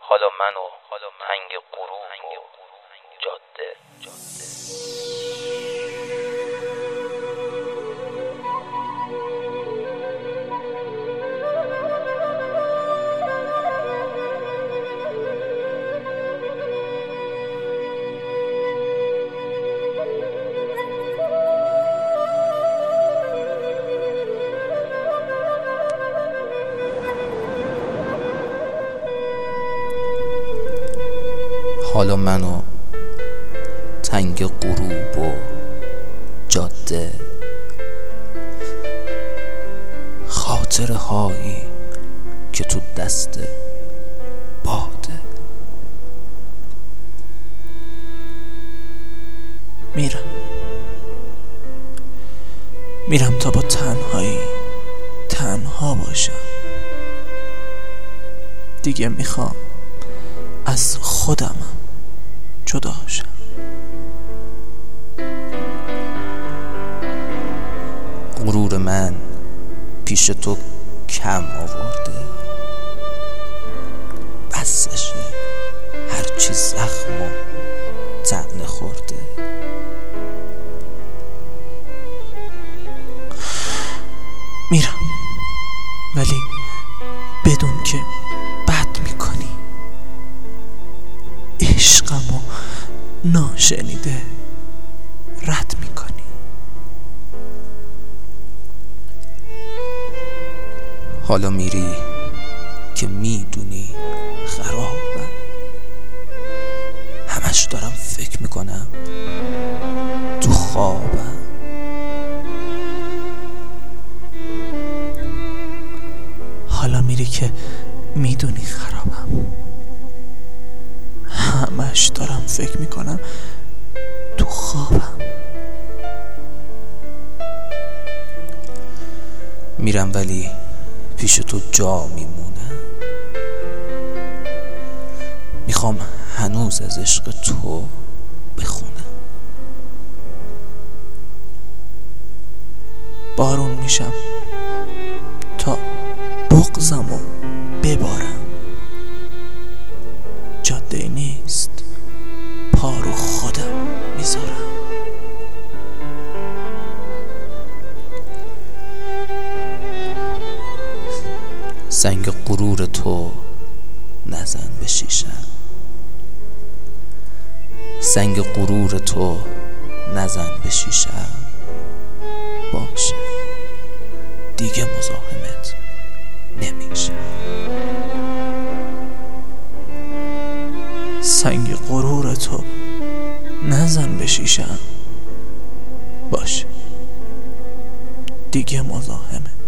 حالا من و تنگ غروب و جاده. حالا من و تنگ غروب و جاده، خاطره هایی که تو دست باده. میرم تا با تنهایی تنها باشم. دیگه میخوام از خودمم جدا شم. غرور من پیش تو کم آورده، بسشه هرچی زخم و طعنه خورده. میرم ولی بدون که بد میکنی، عشقمو ناشنیده رد میکنی. حالا میری که میدونی خرابم، همش دارم فکر میکنم تو خوابم. حالا میری که میدونی خرابم، همش دارم فکر میکنم تو خوابم. میرم ولی پیش تو جا میمونم، میخوام هنوز از عشق تو بخونم. بارون میشم تا بغضمو ببارم. جاده نیست، پا رو خودم میذارم. سنگ غرور تو نزن به شیشم، سنگ غرور تو نزن به شیشم. باشه دیگه مزاحمت نمیشه. سنگ غرور تو نزن به شیشم. باشه دیگه مزاحمت